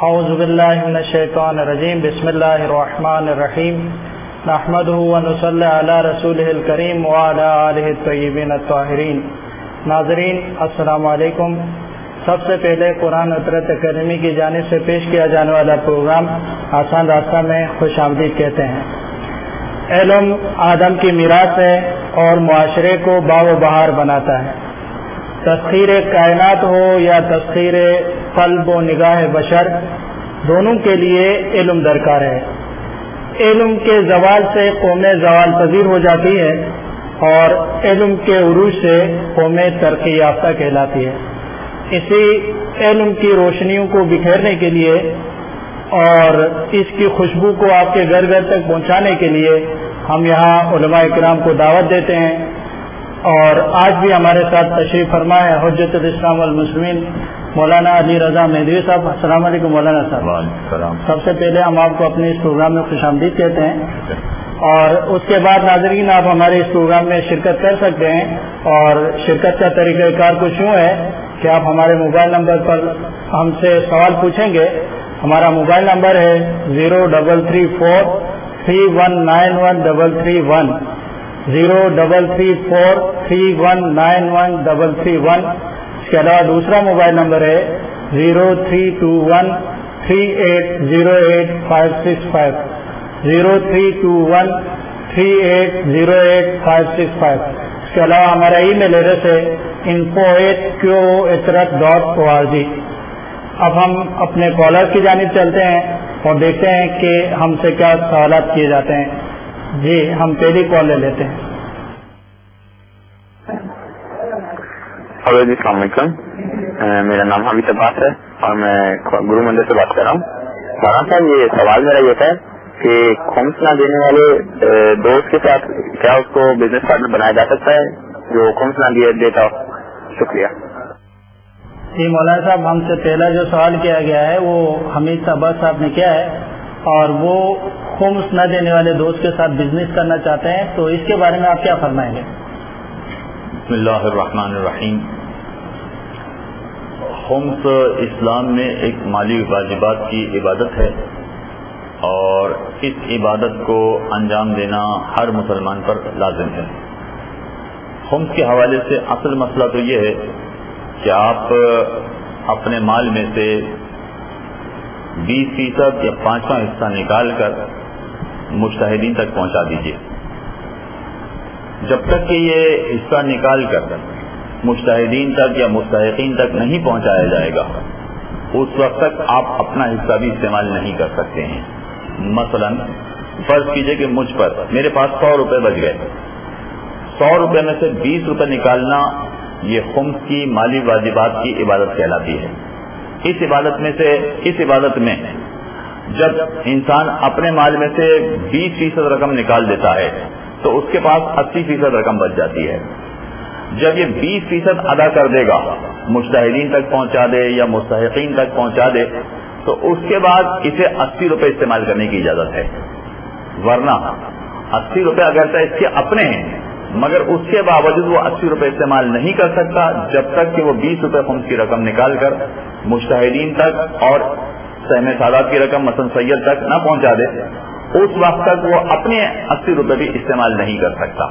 اعوذ باللہ من الشیطان الرجیم بسم اللہ الرحمن الرحیم نحمدہ ونصلی علی رسولہ الکریم وعلی آلہ الطیبین الطاہرین۔ ناظرین السلام علیکم۔ سب سے پہلے قرآن عطرت اکیڈمی کی جانب سے پیش کیا جانے والا پروگرام آسان راستہ میں خوش آمدید کہتے ہیں۔ علم آدم کی میراث ہے اور معاشرے کو باغ و بہار بناتا ہے۔ تسخیر کائنات ہو یا تسخیر قلب و نگاہ بشر، دونوں کے لیے علم درکار ہے۔ علم کے زوال سے قومیں زوال پذیر ہو جاتی ہے اور علم کے عروج سے قومیں ترقی یافتہ کہلاتی ہے۔ اسی علم کی روشنیوں کو بکھیرنے کے لیے اور اس کی خوشبو کو آپ کے گھر گھر تک پہنچانے کے لیے ہم یہاں علماء اکرام کو دعوت دیتے ہیں، اور آج بھی ہمارے ساتھ تشریف فرما ہے حجت الاسلام والمسلمین مولانا علی رضا مہدوی صاحب۔ السلام علیکم مولانا صاحب۔ سب سے پہلے ہم آپ کو اپنے اس پروگرام میں خوش آمدید کہتے ہیں، اور اس کے بعد ناظرین آپ ہمارے اس پروگرام میں شرکت کر سکتے ہیں، اور شرکت کا طریقہ کار کچھ یوں ہے کہ آپ ہمارے موبائل نمبر پر ہم سے سوال پوچھیں گے۔ ہمارا موبائل نمبر ہے 0334 3191331 0334 3191331۔ اس کے علاوہ دوسرا موبائل نمبر ہے 0321 3808 565 0321 3808 565۔ اس کے علاوہ ہمارا ای میل ایڈریس ہے info@qoetrut.org۔ اب ہم اپنے کالر کی جانب چلتے ہیں اور دیکھتے ہیں کہ ہم سے کیا سوالات کیے جاتے ہیں۔ جی ہم پہلی کال لے لیتے ہیں۔ ہلو جی السلام علیکم، میرا نام حمید عباس ہے اور میں گرو مندر سے بات کر رہا ہوں۔ مولانا صاحب یہ سوال میرا یہ تھا کہ خمس نہ دینے والے دوست کے ساتھ کیا اس کو بزنس پارٹنر بنایا جا سکتا ہے جو خمس نہ دیتا ہو؟ شکریہ جی مولانا صاحب، ہم سے پہلا جو سوال کیا گیا ہے وہ حمید عباس صاحب نے کیا ہے، اور وہ خمس نہ دینے والے دوست کے ساتھ بزنس کرنا چاہتے ہیں، تو اس کے بارے میں آپ کیا فرمائیں گے؟ بسم اللہ الرحمن الرحیم۔ خمس اسلام میں ایک مالی واجبات کی عبادت ہے، اور اس عبادت کو انجام دینا ہر مسلمان پر لازم ہے۔ خمس کے حوالے سے اصل مسئلہ تو یہ ہے کہ آپ اپنے مال میں سے 20% یا 5واں حصہ نکال کر مجتہدین تک پہنچا دیجیے۔ جب تک کہ یہ حصہ نکال کر مجتہدین تک یا مستحقین تک نہیں پہنچایا جائے گا، اس وقت تک آپ اپنا حصہ بھی استعمال نہیں کر سکتے ہیں۔ مثلا فرض کیجئے کہ مجھ پر میرے پاس 100 روپے بچ گئے، 100 روپے میں سے 20 روپے نکالنا یہ خمس کی مالی واجبات کی عبادت کہلاتی ہے۔ اس عبادت میں جب انسان اپنے مال میں سے 20% رقم نکال دیتا ہے تو اس کے پاس 80% رقم بچ جاتی ہے۔ جب یہ 20% ادا کر دے گا، مجتہدین تک پہنچا دے یا مستحقین تک پہنچا دے، تو اس کے بعد اسے 80 روپے استعمال کرنے کی اجازت ہے۔ ورنہ 80 روپے اگرچہ اس کے اپنے ہیں، مگر اس کے باوجود وہ 80 روپے استعمال نہیں کر سکتا جب تک کہ وہ 20 روپے خمس کی رقم نکال کر مجتہدین تک اور سہم سادات کی رقم مثلا سید تک نہ پہنچا دے، اس وقت تک وہ اپنے 80 روپے بھی استعمال نہیں کر سکتا۔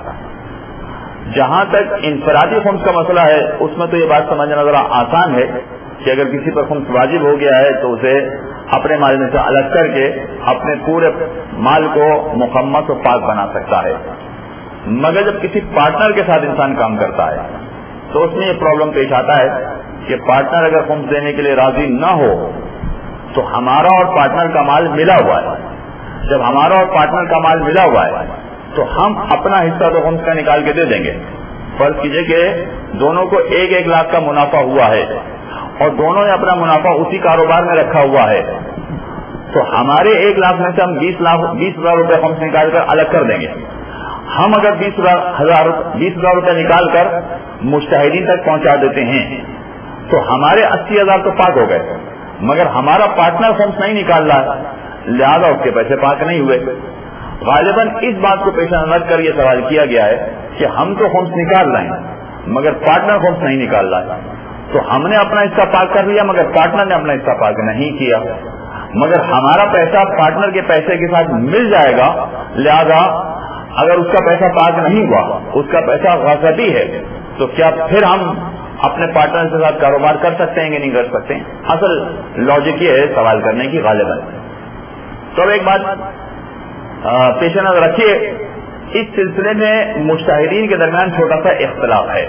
جہاں تک انفرادی خمس کا مسئلہ ہے، اس میں تو یہ بات سمجھنا ذرا آسان ہے کہ اگر کسی پر خمس واجب ہو گیا ہے تو اسے اپنے مال میں سے الگ کر کے اپنے پورے مال کو مخمس و پاک بنا سکتا ہے۔ مگر جب کسی پارٹنر کے ساتھ انسان کام کرتا ہے تو اس میں یہ پرابلم پیش آتا ہے کہ پارٹنر اگر خمس دینے کے لیے راضی نہ ہو تو ہمارا اور پارٹنر کا مال ملا ہوا ہے۔ جب ہمارا اور پارٹنر کا مال ملا ہوا ہے تو ہم اپنا حصہ تو خمس کا نکال کے دے دیں گے۔ فرض کیجئے کہ دونوں کو 1 لاکھ کا منافع ہوا ہے اور دونوں نے اپنا منافع اسی کاروبار میں رکھا ہوا ہے، تو ہمارے 1 لاکھ میں سے ہم 20,000 روپے خمس نکال کر الگ کر دیں گے۔ ہم اگر 20,000 روپے نکال کر مجتہدین تک پہنچا دیتے ہیں تو ہمارے 80,000 تو پاک ہو گئے، مگر ہمارا پارٹنر خمس نہیں نکال رہا، لہذا اس کے پیسے پاک نہیں ہوئے۔ غالباً اس بات کو پیش نظر کر یہ سوال کیا گیا ہے کہ ہم تو خمس نکال رہے ہیں مگر پارٹنر خمس نہیں نکال رہا، تو ہم نے اپنا حصہ پاک کر لیا مگر پارٹنر نے اپنا حصہ پاک نہیں کیا۔ مگر ہمارا پیسہ پارٹنر کے پیسے کے ساتھ مل جائے گا، لہذا اگر اس کا پیسہ پاک نہیں ہوا، اس کا پیسہ غصبی ہے، تو کیا پھر ہم اپنے پارٹنر کے ساتھ کاروبار کر سکتے ہیں کہ نہیں کر سکتے ہیں؟ اصل لاجک یہ ہے سوال کرنے کی غالباً. تو اب ایک بات پیش نظر رکھیے، اس سلسلے میں مجتہدین کے درمیان چھوٹا سا اختلاف ہے.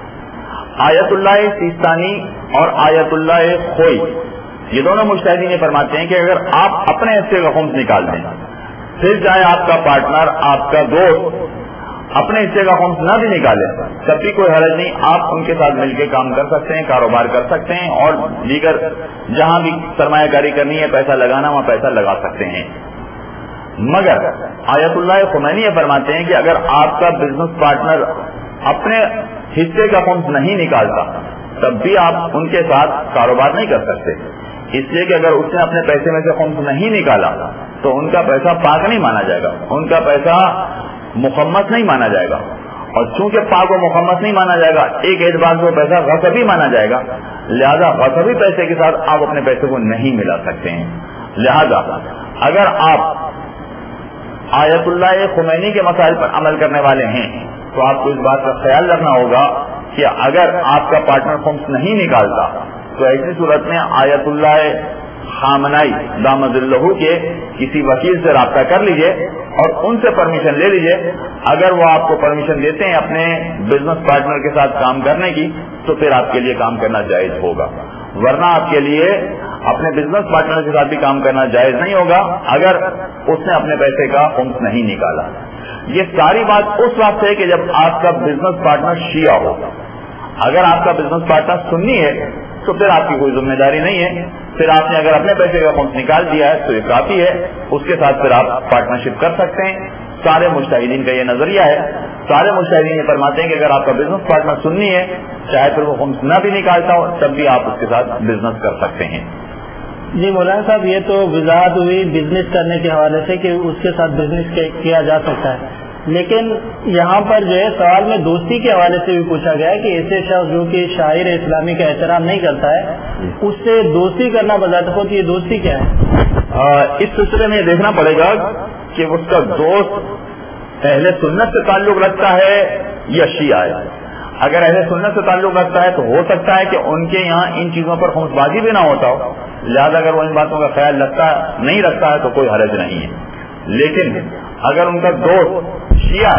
آیت اللہ سیستانی اور آیت اللہ خوئی، یہ دونوں مجتہدین یہ فرماتے ہیں کہ اگر آپ اپنے حصے کا خمس نکال دیں، پھر چاہے آپ کا پارٹنر، آپ کا دوست اپنے حصے کا خمس نہ بھی نکالے، تب بھی کوئی حرج نہیں، آپ ان کے ساتھ مل کے کام کر سکتے ہیں، کاروبار کر سکتے ہیں، اور دیگر جہاں بھی سرمایہ کاری کرنی ہے، پیسہ لگانا، وہاں پیسہ لگا سکتے ہیں. مگر آیت اللہ خمینی یہ فرماتے ہیں کہ اگر آپ کا بزنس پارٹنر اپنے حصے کا خمس نہیں نکالتا، تب بھی آپ ان کے ساتھ کاروبار نہیں کر سکتے، اس لیے کہ اگر اس نے اپنے پیسے میں سے خمس نہیں نکالا تو ان کا پیسہ پاک نہیں مانا جائے گا، ان کا پیسہ مخمس نہیں مانا جائے گا، اور چونکہ پاک و مخمس نہیں مانا جائے گا، ایک اعتبار سے وہ پیسہ غصبی مانا جائے گا، لہذا غصبی پیسے کے ساتھ آپ اپنے پیسے کو نہیں ملا سکتے ہیں. لہذا اگر آپ آیت اللہ خمینی کے مسائل پر عمل کرنے والے ہیں تو آپ کو اس بات کا خیال رکھنا ہوگا کہ اگر آپ کا پارٹنر خمس نہیں نکالتا تو ایسی صورت میں آیت اللہ خامنائی دامد اللہ کے کسی وکیل سے رابطہ کر لیجئے اور ان سے پرمیشن لے لیجئے. اگر وہ آپ کو پرمیشن دیتے ہیں اپنے بزنس پارٹنر کے ساتھ کام کرنے کی تو پھر آپ کے لیے کام کرنا جائز ہوگا، ورنہ آپ کے لیے اپنے بزنس پارٹنر کے ساتھ بھی کام کرنا جائز نہیں ہوگا اگر اس نے اپنے پیسے کا خمس نہیں نکالا. یہ ساری بات اس وقت ہے کہ جب آپ کا بزنس پارٹنر شیعہ ہو. اگر آپ کا بزنس پارٹنر سنی ہے تو پھر آپ کی کوئی ذمہ داری نہیں ہے، پھر آپ نے اگر اپنے پیسے کا خمس نکال دیا ہے تو یہ کافی ہے، اس کے ساتھ پھر آپ پارٹنرشپ کر سکتے ہیں. سارے مجتہدین کا یہ نظریہ ہے. سارے مجتہدین یہ فرماتے ہیں کہ اگر آپ کا بزنس پارٹنر سنی ہے، چاہے پھر وہ خمس نہ بھی نکالتا ہو، تب بھی آپ اس کے ساتھ بزنس کر سکتے ہیں. جی مولانا صاحب، یہ تو وضاحت ہوئی بزنس کرنے کے حوالے سے کہ اس کے ساتھ بزنس کیا جا سکتا ہے، لیکن یہاں پر جو ہے سوال میں دوستی کے حوالے سے بھی پوچھا گیا کہ ایسے شخص جو کہ شاعر اسلامی کا احترام نہیں کرتا ہے، اس سے دوستی کرنا بذات خود یہ دوستی کیا ہے؟ اس سلسلے میں یہ دیکھنا پڑے گا کہ اس کا دوست اہل سنت سے تعلق رکھتا ہے یا شیعہ ہے. اگر اہل سنت سے تعلق رکھتا ہے تو ہو سکتا ہے کہ ان کے یہاں ان چیزوں پر خمس بازی بھی نہ ہوتا ہو، لہذا اگر وہ ان باتوں کا خیال نہیں رکھتا ہے تو کوئی حرج نہیں ہے. لیکن اگر ان کا دوست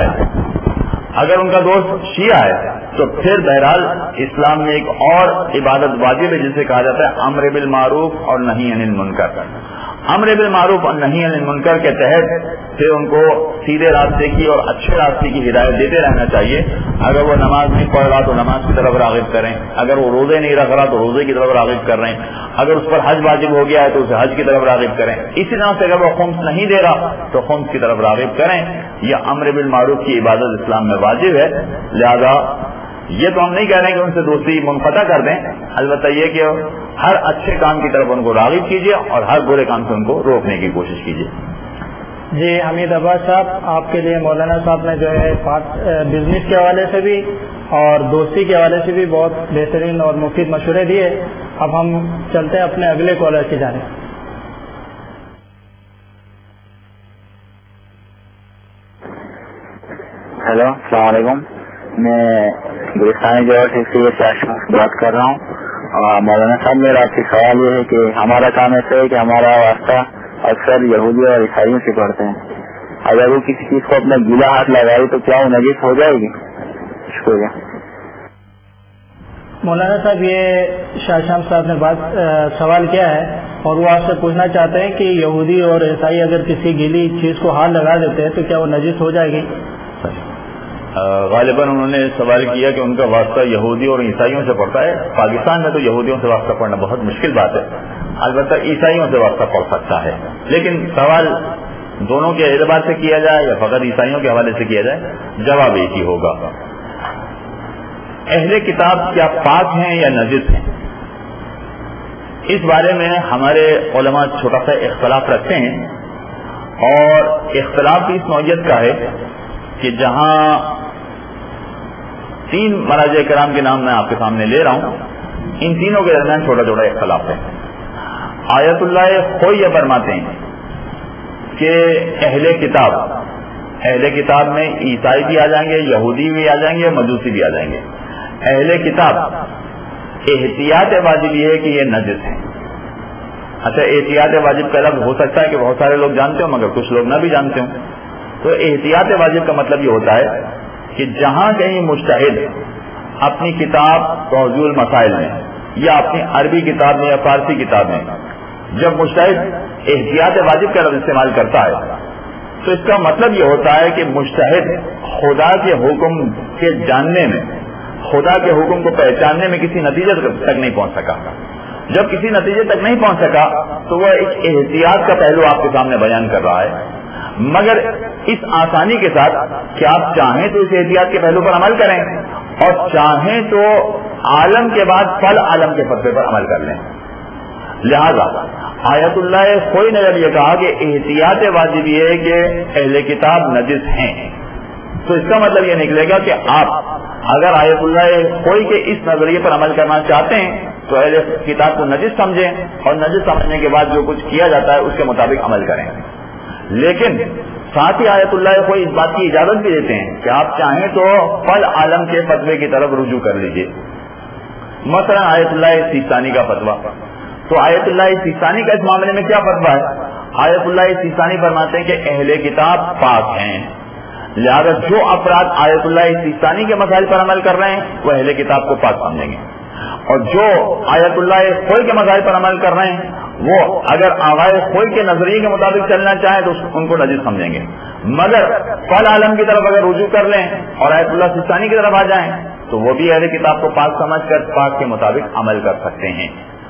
شیعہ ہے تو پھر بہرحال اسلام میں ایک اور عبادت واجب ہے جسے کہا جاتا ہے امر بالمعروف اور نہی عن المنکر. امر بالمعروف اور نہی عن المنکر کے تحت پھر ان کو سیدھے راستے کی اور اچھے راستے کی ہدایت دیتے رہنا چاہیے. اگر وہ نماز نہیں پڑھ رہا تو نماز کی طرف راغب کریں، اگر وہ روزے نہیں رکھ رہا تو روزے کی طرف راغب کر رہے ہیں، اگر اس پر حج واجب ہو گیا ہے تو اسے حج کی طرف راغب کریں. اسی طرح سے اگر وہ خمس نہیں دے رہا تو خمس کی طرف راغب کریں. یہ امر بالمعروف کی عبادت اسلام میں واجب ہے، لہذا یہ تو ہم نہیں کہہ رہے ہیں کہ ان سے دوستی منقطع کر دیں، البتہ یہ کہ ہر اچھے کام کی طرف ان کو راغب کیجیے اور ہر برے کام سے ان کو روکنے کی کوشش کیجیے. جی حمید عباس صاحب، آپ کے لیے مولانا صاحب نے جو ہے بزنس کے حوالے سے بھی اور دوستی کے حوالے سے بھی بہت بہترین اور مفید مشورے دیے. اب ہم چلتے ہیں اپنے اگلے کالر کی جانب. ہیلو، السلام علیکم. میں گلستان جوہر سے بات کر رہا ہوں. مولانا صاحب، میرا آپ سے سوال یہ ہے کہ ہمارا کام ایسا ہے کہ ہمارا واسطہ اکثر یہودی اور عیسائیوں سے پڑھتے ہیں. اگر وہ کسی چیز کو اپنا گیلا ہاتھ لگائے تو کیا وہ نجس ہو جائے گی؟ شکریہ. مولانا صاحب، یہ شاہ شام صاحب نے سوال کیا ہے اور وہ آپ سے پوچھنا چاہتے ہیں کہ یہودی اور عیسائی اگر کسی گیلی چیز کو ہاتھ لگا دیتے ہیں تو کیا وہ نجس ہو جائے گی؟ غالباً انہوں نے سوال کیا کہ ان کا واسطہ یہودی اور عیسائیوں سے پڑتا ہے. پاکستان میں تو یہودیوں سے واسطہ پڑھنا بہت مشکل بات ہے، البتہ عیسائیوں سے واسطہ پڑھ سکتا ہے. لیکن سوال دونوں کے اعتبار سے کیا جائے یا فقط عیسائیوں کے حوالے سے کیا جائے، جواب ایک ہی ہوگا. اہل کتاب کیا پاک ہیں یا نجس ہیں، اس بارے میں ہمارے علماء چھوٹا سا اختلاف رکھتے ہیں، اور اختلاف اس نوعیت کا ہے کہ جہاں 3 مراجع کرام کے نام میں آپ کے سامنے لے رہا ہوں، ان تینوں کے درمیان چھوٹا چھوٹا اختلاف ہے. آیت اللہ خوئی یہ فرماتے ہیں کہ اہل کتاب میں عیسائی بھی آ جائیں گے، یہودی بھی آ جائیں گے، مجوسی بھی آ جائیں گے. اہل کتاب احتیاط واجب یہ ہے کہ یہ نجس ہیں. اچھا، احتیاط واجب کا لفظ ہو سکتا ہے کہ بہت سارے لوگ جانتے ہوں مگر کچھ لوگ نہ بھی جانتے ہوں. تو احتیاط واجب کا مطلب یہ ہوتا ہے کہ جہاں کہیں مجتہد اپنی کتاب توضیح المسائل میں یا اپنی عربی کتاب میں یا فارسی کتاب میں جب مجتہد احتیاط واجب کا لفظ استعمال کرتا ہے تو اس کا مطلب یہ ہوتا ہے کہ مجتہد خدا کے حکم کے جاننے میں، خدا کے حکم کو پہچاننے میں کسی نتیجے تک نہیں پہنچ سکا. جب کسی نتیجے تک نہیں پہنچ سکا تو وہ ایک احتیاط کا پہلو آپ کے سامنے بیان کر رہا ہے، مگر اس آسانی کے ساتھ کہ آپ چاہیں تو اس احتیاط کے پہلو پر عمل کریں اور چاہیں تو عالم کے بعد فل عالم کے فتوے پر عمل کر لیں. لہذا آیت اللہ خوئی نے جب یہ کہا کہ احتیاط واجب یہ ہے کہ اہل کتاب نجس ہیں، تو اس کا مطلب یہ نکلے گا کہ آپ اگر آیت اللہ خوئی کے اس نظریے پر عمل کرنا چاہتے ہیں تو اہل کتاب کو نجس سمجھیں اور نجس سمجھنے کے بعد جو کچھ کیا جاتا ہے اس کے مطابق عمل کریں. لیکن ساتھ ہی آیت اللہ خوئی اس بات کی اجازت بھی دیتے ہیں کہ آپ چاہیں تو فل عالم کے فتوے کی طرف رجوع کر لیجیے. مثلا آیت اللہ سیستانی کا فتویٰ، تو آیت اللہ سیستانی کا اس معاملے میں کیا فتویٰ ہے؟ آیت اللہ سیستانی فرماتے ہیں کہ اہل کتاب پاک ہیں، لہذا جو افراد آیت اللہ سیستانی کے مسائل پر عمل کر رہے ہیں وہ اہل کتاب کو پاک سمجھیں گے، اور جو آیت اللہ خوئی کے مسائل پر عمل کر رہے ہیں وہ اگر آغائے خوئی کے نظریے کے مطابق چلنا چاہیں تو ان کو نجس سمجھیں گے. مگر فل عالم کی طرف اگر رجوع کر لیں اور آیت اللہ سیستانی کی طرف آ جائیں تو وہ بھی اہل کتاب کو پاک سمجھ کر پاک کے مطابق عمل کر سکتے ہیں.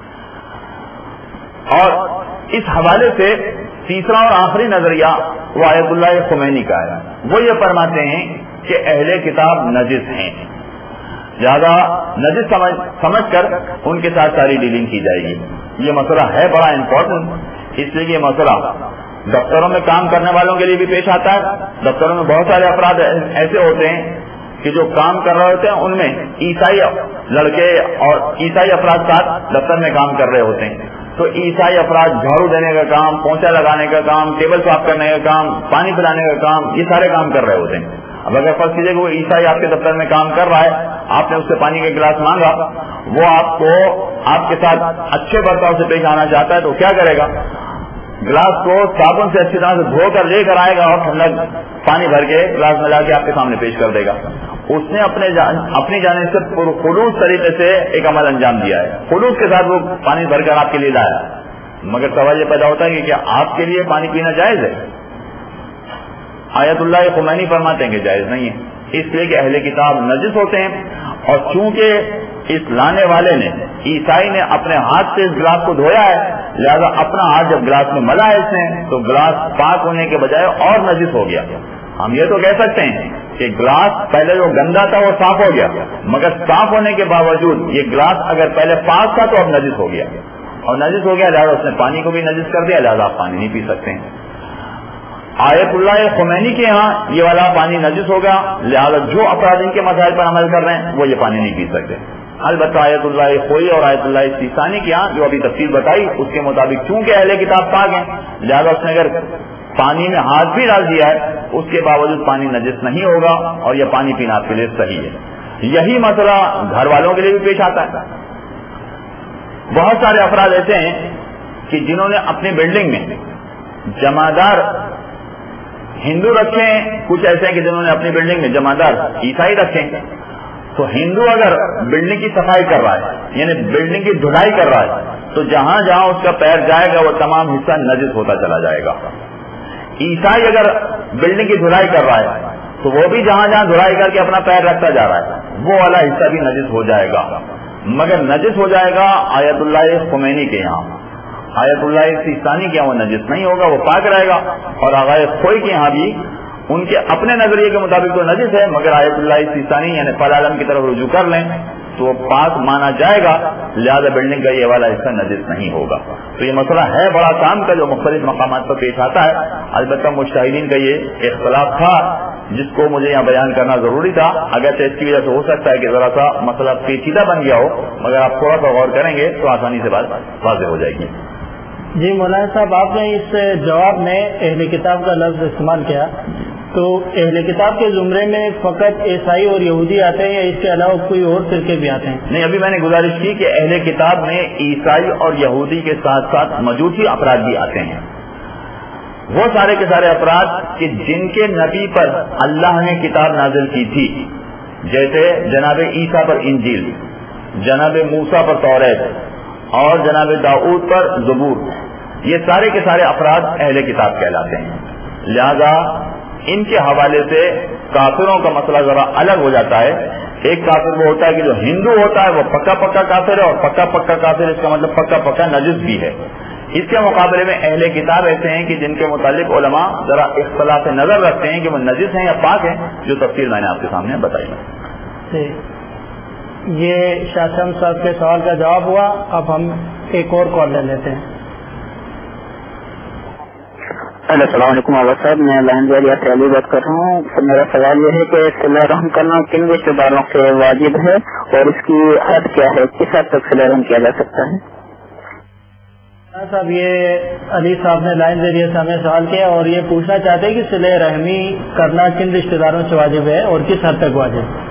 اور اس حوالے سے تیسرا اور آخری نظریہ وہ آیت اللہ خمینی کا ہے. وہ یہ فرماتے ہیں کہ اہل کتاب نجس ہیں، لہذا نجس سمجھ کر ان کے ساتھ ساری ڈیلنگ کی جائے گی. یہ مسئلہ ہے بڑا امپورٹنٹ، اس لیے یہ مسئلہ دفتروں میں کام کرنے والوں کے لیے بھی پیش آتا ہے. دفتروں میں بہت سارے افراد ایسے ہوتے ہیں کہ جو کام کر رہے ہوتے ہیں، ان میں عیسائی لڑکے اور عیسائی افراد ساتھ دفتر میں کام کر رہے ہوتے ہیں. تو عیسائی افراد جھاڑو دینے کا کام، پونچھا لگانے کا کام، ٹیبل صاف کرنے کا کام، پانی پلانے کا کام، یہ سارے کام کر رہے ہوتے ہیں. اب اگر فرض کیجیے کہ وہ عیسائی آپ کے دفتر میں کام کر رہا ہے، آپ نے اس سے پانی کا گلاس مانگا، وہ آپ کے ساتھ اچھے برتاؤ سے پیش آنا چاہتا ہے تو کیا کرے گا؟ گلاس کو صابن سے اچھی طرح سے دھو کر لے کر آئے گا اور ٹھنڈا پانی بھر کے گلاس میں لا کے آپ کے سامنے پیش کر دے گا. اس نے اپنی جانب سے خلوص طریقے سے ایک عمل انجام دیا ہے، خلوص کے ساتھ وہ پانی بھر کر آپ کے لیے لایا. مگر سوال یہ پیدا ہوتا ہے کہ کیا آپ کے لیے پانی پینا جائز ہے؟ آیت اللہ خمینی فرماتے ہیں کہ جائز نہیں ہے، اس لیے کہ اہل کتاب نجس ہوتے ہیں، اور چونکہ اس لانے والے نے، عیسائی نے اپنے ہاتھ سے اس گلاس کو دھویا ہے، لہذا اپنا ہاتھ جب گلاس میں ملا ہے اس نے تو گلاس پاک ہونے کے بجائے اور نجس ہو گیا. ہم یہ تو کہہ سکتے ہیں کہ گلاس پہلے جو گندا تھا وہ صاف ہو گیا، مگر صاف ہونے کے باوجود یہ گلاس اگر پہلے پاک تھا تو اب نجس ہو گیا، اور نجس ہو گیا لہذا اس نے پانی کو بھی نجس کر دیا، لہذا آپ پانی نہیں پی سکتے ہیں. آیت اللہ خمینی کے ہاں یہ والا پانی نجس ہو گیا، لہذا جو افراد ان کے مسائل پر عمل کر رہے ہیں وہ یہ پانی نہیں پی سکتے. البتہ آیت اللہ خوئی اور آیت اللہ سیستانی کے ہاں جو ابھی تفصیل بتائی اس کے مطابق چونکہ اہل کتاب پاک ہیں، لہذا اس نے اگر پانی میں ہاتھ بھی ڈال دیا ہے اس کے باوجود پانی نجس نہیں ہوگا اور یہ پانی پینا آپ کے لیے صحیح ہے. یہی مسئلہ گھر والوں کے لیے بھی پیش آتا ہے. بہت سارے افراد ایسے ہیں کہ جنہوں نے اپنی بلڈنگ میں جمعدار ہندو رکھے ہیں، کچھ ایسے ہیں کہ جنہوں نے اپنی بلڈنگ میں جمعدار عیسائی رکھے ہیں. تو ہندو اگر بلڈنگ کی صفائی کر رہا ہے یعنی بلڈنگ کی دھلائی کر رہا ہے تو جہاں جہاں اس کا پیر جائے گا وہ تمام حصہ نجس ہوتا چلا جائے گا. عیسائی اگر بلڈنگ کی دھلائی کر رہا ہے تو وہ بھی جہاں جہاں دھلائی کر کے اپنا پیر رکھتا جا رہا ہے وہ والا حصہ بھی نجس ہو جائے گا، مگر نجس ہو جائے گا آیت اللہ خمینی کے یہاں. آیت اللہ سیستانی کے یہاں وہ نجس نہیں ہوگا، وہ پاک رہے گا. اور آغائے خوئی کے یہاں بھی ان کے اپنے نظریے کے مطابق تو نجس ہے، مگر آیت اللہ سیستانی یعنی فل عالم کی طرف رجوع کر لیں تو وہ پاک مانا جائے گا، لہذا بلڈنگ کا یہ والا حصہ نجس نہیں ہوگا. تو یہ مسئلہ ہے بڑا کام کا جو مختلف مقامات پر پیش آتا ہے. البتہ مجتہدین کا یہ اختلاف تھا جس کو مجھے یہاں بیان کرنا ضروری تھا، اگرچہ اس کی وجہ سے ہو سکتا ہے کہ ذرا سا مسئلہ پیچیدہ بن گیا ہو، مگر آپ تھوڑا سا غور کریں گے تو آسانی سے بات واضح ہو جائے گی. جی مولانا صاحب، آپ نے اس جواب میں اہل کتاب کا لفظ استعمال کیا، تو اہل کتاب کے زمرے میں فقط عیسائی اور یہودی آتے ہیں یا اس کے علاوہ کوئی اور فرقے بھی آتے ہیں؟ نہیں، ابھی میں نے گزارش کی کہ اہل کتاب میں عیسائی اور یہودی کے ساتھ ساتھ مجوسی افراد بھی آتے ہیں، وہ سارے کے سارے افراد کہ جن کے نبی پر اللہ نے کتاب نازل کی تھی، جیسے جناب عیسیٰ پر انجیل، جناب موسیٰ پر توریت اور جناب داؤد پر زبور، یہ سارے کے سارے افراد اہل کتاب کہلاتے ہیں۔ لہذا ان کے حوالے سے کافروں کا مسئلہ ذرا الگ ہو جاتا ہے۔ ایک کافر وہ ہوتا ہے کہ جو ہندو ہوتا ہے وہ پکا پکا کافر ہے، اور پکا پکا کافر اس کا مطلب پکا پکا نجس بھی ہے۔ اس کے مقابلے میں اہل کتاب ایسے ہیں کہ جن کے متعلق علماء ذرا اختلاف نظر رکھتے ہیں کہ وہ نجس ہیں یا پاک ہیں، جو تفصیل میں نے آپ کے سامنے بتائی۔ یہ شاہ شمس صاحب کے سوال کا جواب ہوا۔ اب ہم ایک اور کال لے لیتے ہیں۔ السلام علیکم عابد صاحب، میں لہنجویہ سے علی بات کر رہا ہوں۔ میرا سوال یہ ہے کہ صلہ رحم کرنا کن رشتہ داروں سے واجب ہے اور اس کی حد کیا ہے، کس حد تک صلہ رحم کیا جا سکتا ہے؟ صاحب، یہ علی صاحب نے لائن ذریعے سے ہمیں سوال کیا اور یہ پوچھنا چاہتے ہیں کہ صلہ رحمی کرنا کن رشتہ داروں سے واجب ہے اور کس حد تک واجب ہے۔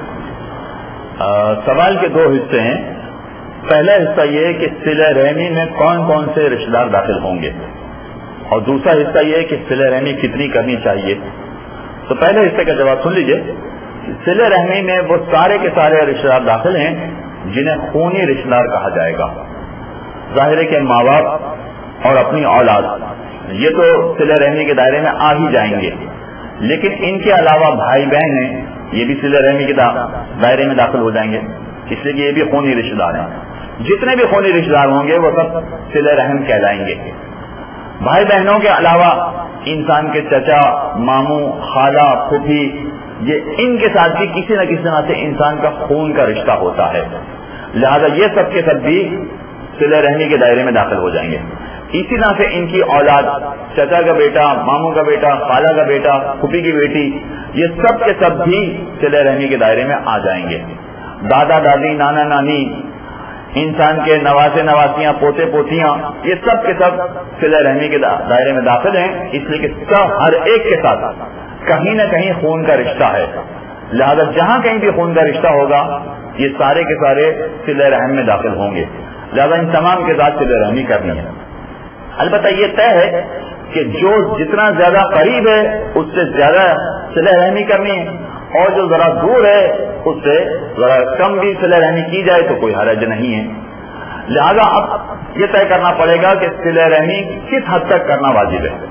سوال کے دو حصے ہیں۔ پہلا حصہ یہ ہے کہ صلہ رحمی میں کون کون سے رشتہ دار داخل ہوں گے، اور دوسرا حصہ یہ ہے کہ صلہ رحمی کتنی کرنی چاہیے۔ تو پہلے حصے کا جواب سن لیجئے۔ صلہ رحمی میں وہ سارے کے سارے رشتہ دار داخل ہیں جنہیں خونی رشتہ دار کہا جائے گا۔ ظاہر ہے کہ ماں باپ اور اپنی اولاد یہ تو صلہ رحمی کے دائرے میں آ ہی جائیں گے، لیکن ان کے علاوہ بھائی بہن ہیں، یہ بھی صلہ رحمی کے دائرے میں داخل ہو جائیں گے، اس لیے کہ یہ بھی خونی رشتہ دار ہیں۔ جتنے بھی خونی رشتہ دار ہوں گے وہ سب صلہ رحم کہلائیں گے۔ بھائی بہنوں کے علاوہ انسان کے چچا، ماموں، خالہ، پھوپھی، یہ ان کے ساتھ بھی کسی نہ کسی طرح سے انسان کا خون کا رشتہ ہوتا ہے، لہذا یہ سب کے سب بھی صلہ رحمی کے دائرے میں داخل ہو جائیں گے۔ اسی طرح سے ان کی اولاد، چچا کا بیٹا، ماموں کا بیٹا، خالہ کا بیٹا، پھوپھی کی بیٹی، یہ سب کے سب بھی صلہ رحمی کے دائرے میں آ جائیں گے۔ دادا دادی، نانا نانی، انسان کے نواسے نواسیاں، پوتے پوتیاں، یہ سب کے سب صلہ رحمی کے دائرے میں داخل ہیں، اس لیے کہ سب ہر ایک کے ساتھ کہیں نہ کہیں خون کا رشتہ ہے، لہذا جہاں کہیں بھی خون کا رشتہ ہوگا یہ سارے کے سارے صلہ رحم میں داخل ہوں گے، لہذا ان تمام کے ساتھ صلہ رحمی کرنی ہے۔ البتہ یہ طے ہے کہ جو جتنا زیادہ قریب ہے اس سے زیادہ صلہ رحمی کرنی ہے، اور جو ذرا دور ہے اس سے ذرا کم بھی صلہ رحمی کی جائے تو کوئی حرج نہیں ہے۔ لہذا اب یہ طے کرنا پڑے گا کہ صلہ رحمی کس حد تک کرنا واجب ہے۔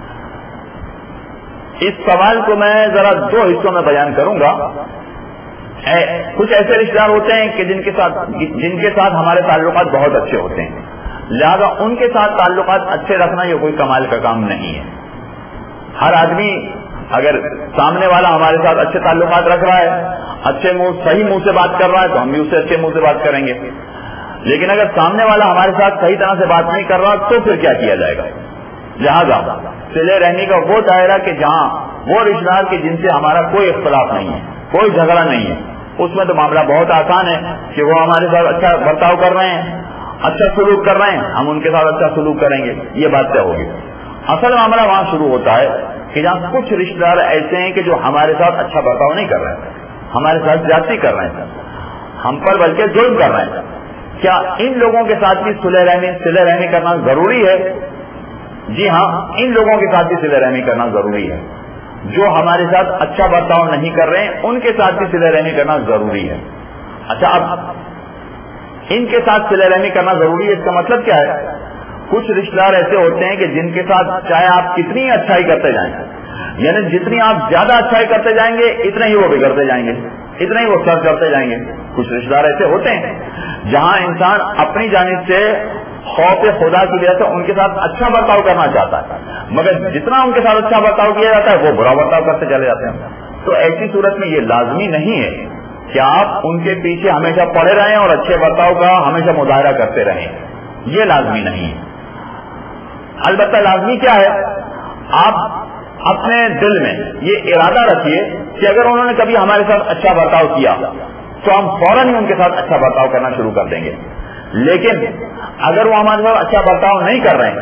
اس سوال کو میں ذرا دو حصوں میں بیان کروں گا۔ کچھ ایسے رشتہ دار ہوتے ہیں کہ جن کے ساتھ ہمارے تعلقات بہت اچھے ہوتے ہیں، لہذا ان کے ساتھ تعلقات اچھے رکھنا یہ کوئی کمال کا کام نہیں ہے۔ ہر آدمی اگر سامنے والا ہمارے ساتھ اچھے تعلقات رکھ رہا ہے، اچھے منہ صحیح منہ سے بات کر رہا ہے تو ہم بھی اسے اچھے منہ سے بات کریں گے، لیکن اگر سامنے والا ہمارے ساتھ صحیح طرح سے بات نہیں کر رہا تو پھر کیا کیا جائے گا؟ لہذا صلہ رحمی کا وہ دائرہ کہ جہاں وہ رشتہ دار کے جن سے ہمارا کوئی اختلاف نہیں ہے، کوئی جھگڑا نہیں ہے، اس میں تو معاملہ بہت آسان ہے کہ وہ ہمارے ساتھ اچھا برتاؤ کر رہے ہیں، اچھا سلوک کر رہے ہیں، ہم ان کے ساتھ اچھا سلوک کریں گے، یہ بات طے ہوگی۔ اصل معاملہ وہاں شروع ہوتا ہے کہ جہاں کچھ رشتہ دار ایسے ہیں کہ جو ہمارے ساتھ اچھا برتاؤ نہیں کر رہے ہیں، ہمارے ساتھ زیادتی کر رہے ہیں، ہم پر بلکہ ظلم کر رہے ہیں، کیا ان لوگوں کے ساتھ بھی صلہ رحمی کرنا ضروری ہے؟ جی ہاں، ان لوگوں کے ساتھ بھی صلہ رحمی کرنا ضروری ہے۔ جو ہمارے ساتھ اچھا برتاؤ نہیں کر رہے ہیں ان کے ساتھ بھی صلہ رحمی کرنا ضروری ہے۔ اچھا، اب ان کے ساتھ صلہ رحمی کرنا ضروری ہے، اس کا مطلب کیا ہے؟ کچھ رشتہ دار ایسے ہوتے ہیں کہ جن کے ساتھ چاہے آپ کتنی اچھائی کرتے جائیں، یعنی جتنی آپ زیادہ اچھائی کرتے جائیں گے اتنا ہی وہ بگڑتے جائیں گے، اتنا ہی وہ سر کرتے جائیں گے۔ کچھ رشتہ دار ایسے ہوتے ہیں جہاں انسان اپنی جانب سے خوف خدا کی وجہ سے ان کے ساتھ اچھا برتاؤ کرنا چاہتا ہے، مگر جتنا ان کے ساتھ اچھا برتاؤ کیا جاتا ہے وہ برا برتاؤ کرتے چلے جاتے ہیں۔ تو ایسی صورت میں یہ لازمی نہیں ہے کہ آپ ان کے پیچھے ہمیشہ پڑے رہیں اور اچھے برتاؤ کا ہمیشہ مظاہرہ کرتے رہیں، یہ لازمی نہیں ہے۔ البتہ لازمی کیا ہے؟ آپ اپنے دل میں یہ ارادہ رکھیے کہ اگر انہوں نے کبھی ہمارے ساتھ اچھا برتاؤ کیا تو ہم فوراً ہی ان کے ساتھ اچھا برتاؤ کرنا شروع کر دیں گے، لیکن اگر وہ ہمارے ساتھ اچھا برتاؤ نہیں کر رہے ہیں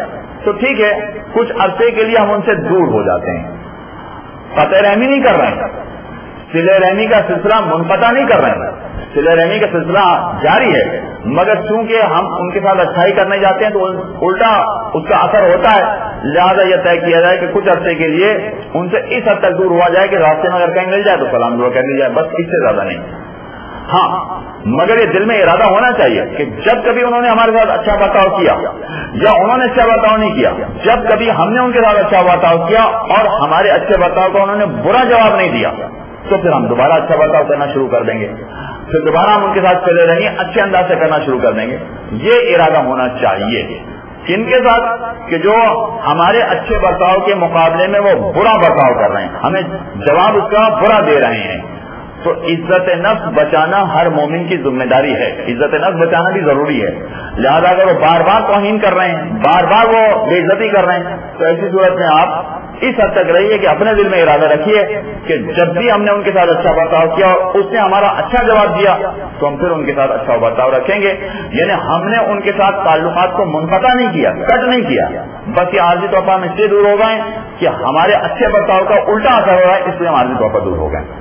تو ٹھیک ہے، کچھ عرصے کے لیے ہم ان سے دور ہو جاتے ہیں، قطع رحمی نہیں کر رہے ہیں، صلہ رحمی کا سلسلہ منقطع نہیں کر رہے ہیں، صلہ رحمی کا سلسلہ جاری ہے، مگر چونکہ ہم ان کے ساتھ اچھائی کرنے جاتے ہیں تو الٹا اس کا اثر ہوتا ہے، لہذا یہ طے کیا جائے کہ کچھ عرصے کے لیے ان سے اس حد تک دور ہوا جائے کہ راستے میں اگر کہیں مل جائے تو سلام دعا کر لی جائے، بس اس سے زیادہ نہیں۔ ہاں، مگر یہ دل میں ارادہ ہونا چاہیے کہ جب کبھی انہوں نے ہمارے ساتھ اچھا برتاؤ کیا یا انہوں نے اچھا برتاؤ نہیں کیا، جب کبھی ہم نے ان کے ساتھ اچھا برتاؤ کیا اور ہمارے اچھے برتاؤ کو انہوں نے برا جواب نہیں دیا، تو پھر ہم دوبارہ اچھا برتاؤ کرنا شروع کر دیں گے، پھر دوبارہ ہم ان کے ساتھ چلے رہیں گے، اچھے انداز سے کرنا شروع کر دیں گے۔ یہ ارادہ ہونا چاہیے ان کے ساتھ کہ جو ہمارے اچھے برتاؤ کے مقابلے میں وہ برا برتاؤ کر رہے ہیں، ہمیں جواب اس کا برا دے رہے ہیں، تو عزت نفس بچانا ہر مومن کی ذمہ داری ہے، عزت نفس بچانا بھی ضروری ہے، لہذا اگر وہ بار بار توہین کر رہے ہیں، بار بار وہ بے عزتی کر رہے ہیں، تو ایسی صورت میں آپ اس حد تک رہیے کہ اپنے دل میں ارادہ رکھیے کہ جب بھی ہم نے ان کے ساتھ اچھا برتاؤ کیا اور اس نے ہمارا اچھا جواب دیا تو ہم پھر ان کے ساتھ اچھا برتاؤ رکھیں گے، یعنی ہم نے ان کے ساتھ تعلقات کو منقطع نہیں کیا، کٹ نہیں کیا، بس یہ عارضی طور پر ہم اس سے دور ہو گئے کہ ہمارے اچھے برتاؤ کا الٹا اثر ہو رہا ہے، اس لیے ہم عارضی طور پر دور ہو گئے۔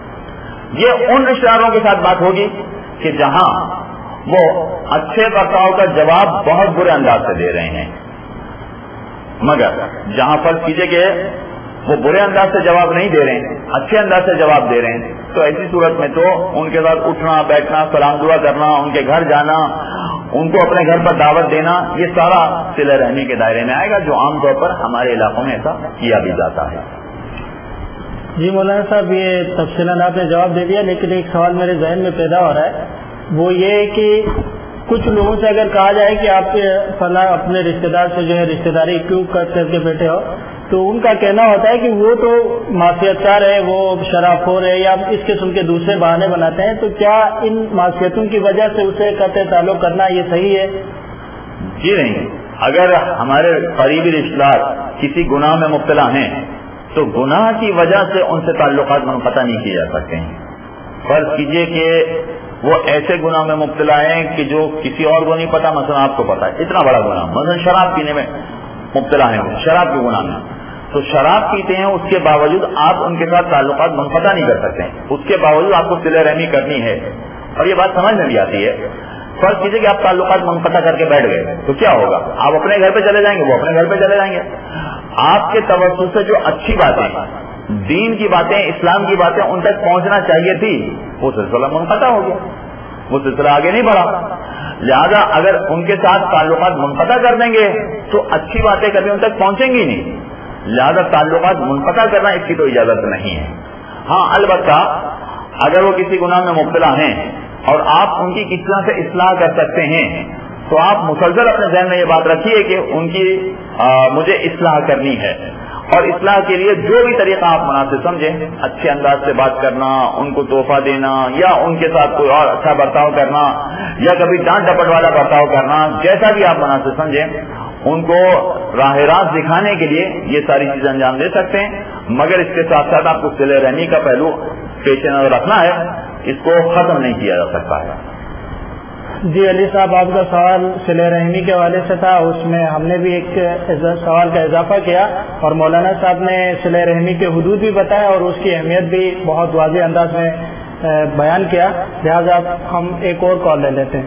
یہ ان رشتہ داروں کے ساتھ بات ہوگی کہ جہاں وہ اچھے برتاؤ کا جواب بہت برے انداز سے دے رہے ہیں، مگر جہاں فرض کیجئے کہ وہ برے انداز سے جواب نہیں دے رہے ہیں، اچھے انداز سے جواب دے رہے ہیں، تو ایسی صورت میں تو ان کے ساتھ اٹھنا بیٹھنا، سلام دعا کرنا، ان کے گھر جانا، ان کو اپنے گھر پر دعوت دینا، یہ سارا صلہ رحمی کے دائرے میں آئے گا، جو عام طور پر ہمارے علاقوں میں ایسا کیا بھی جاتا ہے۔ جی مولانا صاحب، یہ تفصیلاً آپ نے جواب دے دیا، لیکن ایک سوال میرے ذہن میں پیدا ہو رہا ہے، وہ یہ ہے کہ کچھ لوگوں سے اگر کہا جائے کہ آپ فلاں اپنے رشتہ دار سے جو ہے رشتہ داری کیوں کر کے بیٹھے ہو، تو ان کا کہنا ہوتا ہے کہ وہ تو معصیت کار ہے، وہ شراب خور ہے، یا اس قسم کے دوسرے بہانے بناتے ہیں، تو کیا ان معصیتوں کی وجہ سے اسے قطع تعلق کرنا یہ صحیح ہے؟ جی نہیں، اگر ہمارے قریبی رشتہ دار کسی گناہ میں مبتلا ہیں تو گناہ کی وجہ سے ان سے تعلقات منقطع نہیں کیے جا سکتے ہیں۔ فرض کیجئے کہ وہ ایسے گناہ میں مبتلا ہیں کہ جو کسی اور کو نہیں پتا، مثلا آپ کو پتا ہے اتنا بڑا گناہ، مثلا شراب پینے میں مبتلا ہیں، شراب کے گناہ میں، تو شراب پیتے ہیں، اس کے باوجود آپ ان کے ساتھ تعلقات منقطع نہیں کر سکتے ہیں، اس کے باوجود آپ کو صلہ رحمی کرنی ہے، اور یہ بات سمجھ میں بھی آتی ہے۔ فرض کیجئے کہ آپ تعلقات منقطع کر کے بیٹھ گئے تو کیا ہوگا؟ آپ اپنے گھر پہ چلے جائیں گے، وہ اپنے گھر پہ چلے جائیں گے، آپ کے توسط سے جو اچھی باتیں، دین کی باتیں، اسلام کی باتیں ان تک پہنچنا چاہیے تھی، وہ سلسلہ منقطع ہو گیا، وہ سلسلہ آگے نہیں بڑھا، لہذا اگر ان کے ساتھ تعلقات منقطع کر دیں گے تو اچھی باتیں کبھی ان تک پہنچیں گی نہیں، لہذا تعلقات منقطع کرنا اس کی تو اجازت نہیں ہے۔ ہاں البتہ اگر وہ کسی گناہ میں مبتلا ہیں اور آپ ان کی کس طرح سے اصلاح کر سکتے ہیں تو آپ مسلسل اپنے ذہن میں یہ بات رکھیے کہ ان کی مجھے اصلاح کرنی ہے، اور اصلاح کے لیے جو بھی طریقہ آپ مناسب سمجھیں، اچھے انداز سے بات کرنا، ان کو تحفہ دینا، یا ان کے ساتھ کوئی اور اچھا برتاؤ کرنا، یا کبھی ڈانٹ ڈپٹ والا برتاؤ کرنا، جیسا بھی آپ مناسب سمجھیں، ان کو راہ راست دکھانے کے لیے یہ ساری چیزیں انجام دے سکتے ہیں، مگر اس کے ساتھ ساتھ آپ کو صلہ رحمی کا پہلو پیش نظر رکھنا ہے، اس کو ختم نہیں کیا جا سکتا ہے۔ جی علی صاحب، آپ کا سوال صلہ رحمی کے حوالے سے تھا، اس میں ہم نے بھی ایک سوال کا اضافہ کیا، اور مولانا صاحب نے صلہ رحمی کے حدود بھی بتایا اور اس کی اہمیت بھی بہت واضح انداز میں بیان کیا، لہٰذا ہم ایک اور کال لے لیتے ہیں۔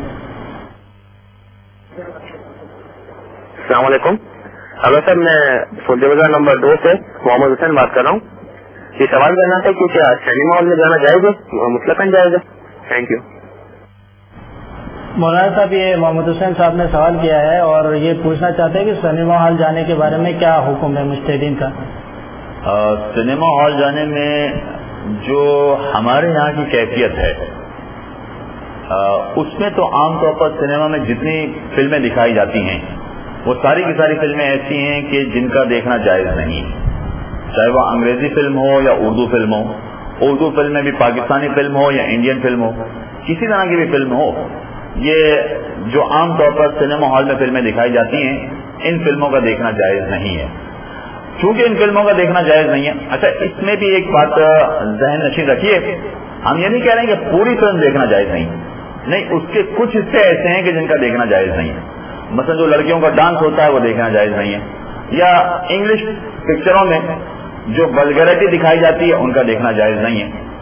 السلام علیکم، ہلو سر، میں سعودی بازار نمبر 2 سے محمد حسین بات کر رہا ہوں۔ یہ سوال کرنا تھا کہ کیا سنیما ہال میں جانا جائز ہے؟ مطلقاً جائز ہے؟ Thank you. مولانا صاحب، یہ محمد حسین صاحب نے سوال کیا ہے اور یہ پوچھنا چاہتے ہیں کہ سنیما ہال جانے کے بارے میں کیا حکم ہے مجتہدین کا؟ سنیما ہال جانے میں جو ہمارے یہاں کی کیفیت ہے، اس میں تو عام طور پر سنیما میں جتنی فلمیں دکھائی جاتی ہیں وہ ساری کی ساری فلمیں ایسی ہیں کہ جن کا دیکھنا جائز نہیں، چاہے وہ انگریزی فلم ہو یا اردو فلم ہو، اردو فلم میں بھی پاکستانی فلم ہو یا انڈین فلم ہو، کسی طرح کی بھی فلم ہو، یہ جو عام طور پر سنیما ہال میں فلمیں دکھائی جاتی ہیں، ان فلموں کا دیکھنا جائز نہیں ہے۔ چونکہ ان فلموں کا دیکھنا جائز نہیں ہے، اچھا اس میں بھی ایک بات ذہن نشین رکھیے، ہم یہ نہیں کہہ رہے ہیں کہ پوری فلم دیکھنا جائز نہیں، اس کے کچھ حصے ایسے ہیں کہ جن کا دیکھنا جائز نہیں ہے۔ مثلا جو لڑکیوں کا ڈانس ہوتا ہے وہ دیکھنا جائز نہیں ہے، یا انگلش پکچروں میں جو ولگرٹی دکھائی جاتی ہے ان کا دیکھنا جائز نہیں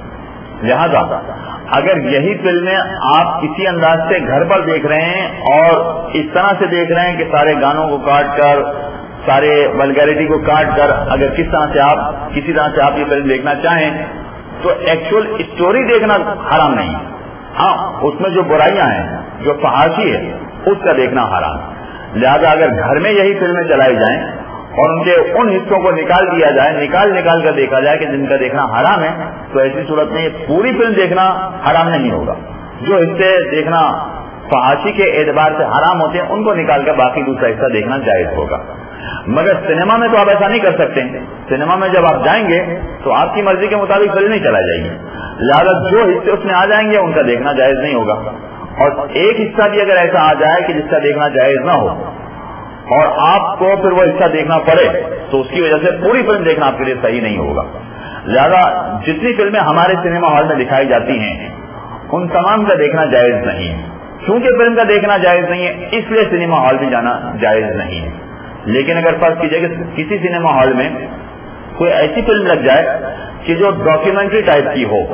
ہے۔ لہذا اگر یہی فلمیں آپ کسی انداز سے گھر پر دیکھ رہے ہیں اور اس طرح سے دیکھ رہے ہیں کہ سارے گانوں کو کاٹ کر، سارے ولگرٹی کو کاٹ کر، اگر کسی طرح سے آپ یہ فلم دیکھنا چاہیں تو ایکچوئل اسٹوری دیکھنا حرام نہیں ہے، ہاں اس میں جو برائیاں ہیں، جو فحاشی ہے، اس کا دیکھنا حرام ہے۔ لہذا اگر گھر میں یہی فلمیں چلائی جائیں اور ان کے ان حصوں کو نکال دیا جائے، نکال کر دیکھا جائے کہ جن کا دیکھنا حرام ہے، تو ایسی صورت میں یہ پوری فلم دیکھنا حرام نہیں ہوگا۔ جو حصے دیکھنا فحاشی کے اعتبار سے حرام ہوتے ہیں ان کو نکال کر باقی دوسرا حصہ دیکھنا جائز ہوگا۔ مگر سنیما میں تو آپ ایسا نہیں کر سکتے، سنیما میں جب آپ جائیں گے تو آپ کی مرضی کے مطابق فلم نہیں چلائی جائے گی، لہٰذا جو حصے اس میں آ جائیں گے ان کا دیکھنا جائز نہیں ہوگا، اور ایک حصہ بھی اگر ایسا آ جائے کہ جس کا دیکھنا جائز نہ ہو اور آپ کو پھر وہ حصہ دیکھنا پڑے تو اس کی وجہ سے پوری فلم دیکھنا آپ کے لیے صحیح نہیں ہوگا۔ لہذا جتنی فلمیں ہمارے سنیما ہال میں دکھائی جاتی ہیں ان تمام کا دیکھنا جائز نہیں ہے۔ چونکہ فلم کا دیکھنا جائز نہیں ہے اس لیے سنیما ہال میں جانا جائز نہیں ہے۔ لیکن اگر فرض کیجیے کہ کسی سنیما ہال میں کوئی ایسی فلم لگ جائے کہ جو ڈاکیومنٹری ٹائپ کی ہو،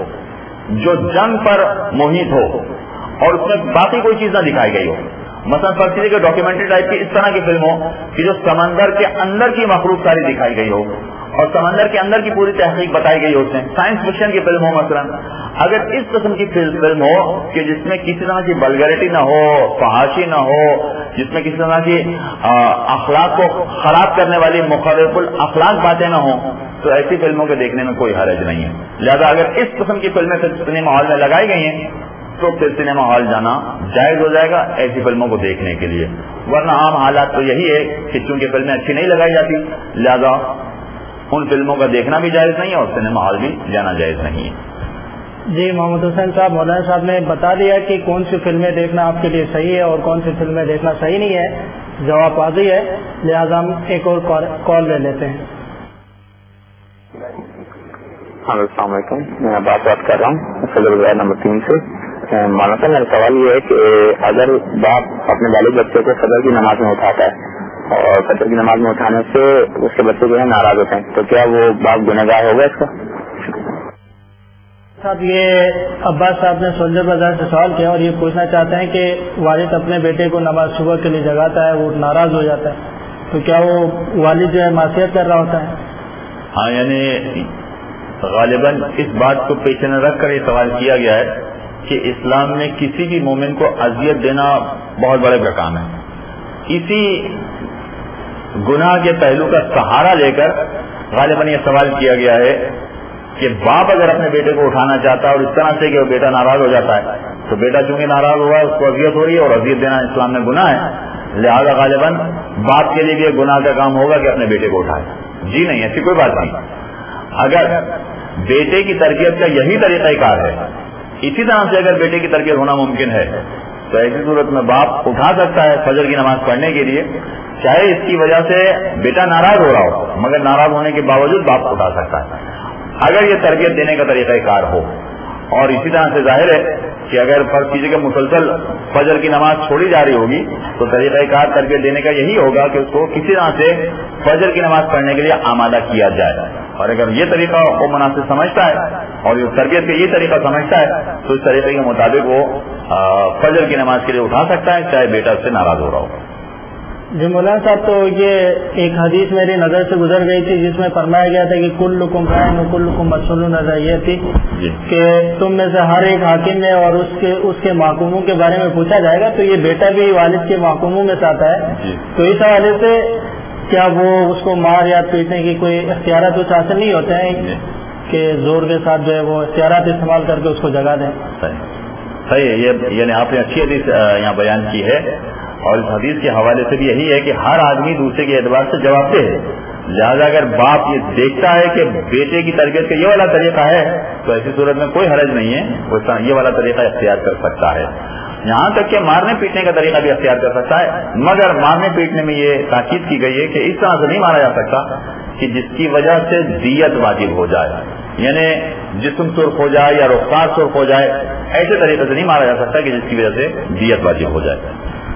جو جنگ پر محیط ہو اور اس میں باقی کوئی چیز نہ دکھائی گئی ہو، مثلا فرض کیجیے کہ ڈاکیومنٹری ٹائپ کی اس طرح کی فلم ہو کہ جو سمندر کے اندر کی مخلوق ساری دکھائی گئی ہو اور سمندر کے اندر کی پوری تحقیق بتائی گئی ہو، اس میں سائنس فکشن کی فلم ہو مثلا، اگر اس قسم کی فلم ہو کہ جس میں کسی طرح کی ولگرٹی نہ ہو، فحاشی نہ ہو، جس میں کسی طرح کی اخلاق کو خراب کرنے والی مخالف الاخلاق باتیں نہ ہوں، تو ایسی فلموں کے دیکھنے میں کوئی حرج نہیں ہے۔ لہذا اگر اس قسم کی فلمیں سنیما ہال میں لگائی گئی ہیں تو پھر سنیما ہال جانا جائز ہو جائے گا ایسی فلموں کو دیکھنے کے لیے، ورنہ عام حالات تو یہی ہے کہ چونکہ فلمیں اچھی نہیں لگائی جاتی لہذا ان فلموں کا دیکھنا بھی جائز نہیں ہے اور سنیما ہال بھی جانا جائز نہیں ہے۔ جی محمد حسین صاحب، مولانا صاحب نے بتا دیا کہ کون سی فلمیں دیکھنا آپ کے لیے صحیح ہے اور کون سی فلمیں دیکھنا صحیح نہیں ہے، جواب واضح ہے، لہٰذا ہم ایک اور کال لے لیتے ہیں۔ ہاں السلام علیکم، میں بات کر رہا ہوں صدر بازار نمبر 3 سے۔ مولانا صاحب میرا سوال یہ ہے کہ اگر باپ اپنے والد بچے کو فجر کی نماز میں اٹھاتا ہے اور فجر کی نماز میں اٹھانے سے اس کے بچے جو ہے ناراض ہوتے ہیں تو کیا وہ باپ گنہگار ہوگا اس کا؟ صاحب یہ عباس صاحب نے سولجر بازار سے سوال کیا اور یہ پوچھنا چاہتے ہیں کہ والد اپنے بیٹے کو نماز صبح کے لیے جگاتا ہے، وہ ناراض ہو جاتا ہے تو کیا وہ والد جو ہے معصیت کر رہا ہوتا ہے؟ ہاں، یعنی غالباً اس بات کو پیش نظر رکھ کر یہ سوال کیا گیا ہے کہ اسلام میں کسی بھی مومن کو اذیت دینا بہت بڑے کا کام ہے۔ اسی گناہ کے پہلو کا سہارا لے کر غالباً یہ سوال کیا گیا ہے کہ باپ اگر اپنے بیٹے کو اٹھانا چاہتا ہے اور اس طرح سے کہ وہ بیٹا ناراض ہو جاتا ہے تو بیٹا چونکہ ناراض ہوا ہے اس کو اذیت ہو رہی ہے اور اذیت دینا اسلام میں گناہ ہے، لہذا غالباً باپ کے لیے بھی یہ گناہ کا کام ہوگا کہ اپنے بیٹے کو اٹھائے۔ جی نہیں، ایسی کوئی بات نہیں۔ اگر بیٹے کی تربیت کا یہی طریقہ کار ہے، اسی طرح سے اگر بیٹے کی تربیت ہونا ممکن ہے تو ایسی صورت میں باپ اٹھا سکتا ہے فجر کی نماز پڑھنے کے لیے، چاہے اس کی وجہ سے بیٹا ناراض ہو رہا ہو، مگر ناراض ہونے کے باوجود باپ اٹھا سکتا ہے اگر یہ تربیت دینے کا طریقہ کار ہو۔ اور اسی طرح سے ظاہر ہے کہ اگر فرض کیجیے کہ مسلسل فجر کی نماز چھوڑی جا رہی ہوگی تو طریقہ کار تربیت دینے کا یہی ہوگا کہ اس کو کسی طرح سے فجر کی نماز پڑھنے کے لیے آمادہ کیا جائے، اور اگر یہ طریقہ وہ مناسب سمجھتا ہے اور یہ تربیت کا یہ طریقہ سمجھتا ہے تو اس طریقے کے مطابق وہ فجر کی نماز کے لیے اٹھا سکتا ہے چاہے بیٹا اس سے ناراض ہو رہا ہو۔ جی مولانا صاحب، تو یہ ایک حدیث میری نظر سے گزر گئی تھی جس میں فرمایا گیا تھا کہ کلکم راعٍ وکلکم مسئول عن رعیتہ، کہ تم میں سے ہر ایک حاکم ہے اور اس کے محکوموں کے بارے میں پوچھا جائے گا، تو یہ بیٹا بھی والد کے محکوموں میں سے آتا ہے، تو اس حوالے سے کیا وہ اس کو مار یا پیٹنے کی کوئی اختیارات اس حاصل نہیں ہوتے ہیں کہ زور کے ساتھ جو ہے وہ اختیارات استعمال کر کے اس کو جگا دیں؟ صحیح ہے، یعنی آپ نے اچھی حدیث یہاں بیان کی ہے، اور اس حدیث کے حوالے سے بھی یہی ہے کہ ہر آدمی دوسرے کے اعتبار سے جواب دہ ہے، لہٰذا اگر باپ یہ دیکھتا ہے کہ بیٹے کی تربیت کا یہ والا طریقہ ہے تو ایسی صورت میں کوئی حرج نہیں ہے، وہ یہ والا طریقہ اختیار کر سکتا ہے، یہاں تک کہ مارنے پیٹنے کا طریقہ بھی اختیار کر سکتا ہے، مگر مارنے پیٹنے میں یہ تاکید کی گئی ہے کہ اس طرح سے نہیں مارا جا سکتا کہ جس کی وجہ سے دیت واجب ہو جائے، یعنی جسم سرخ ہو جائے یا رخسار سرخ ہو جائے، ایسے طریقے سے نہیں مارا جا سکتا کہ جس کی وجہ سے دیت واجب ہو جائے۔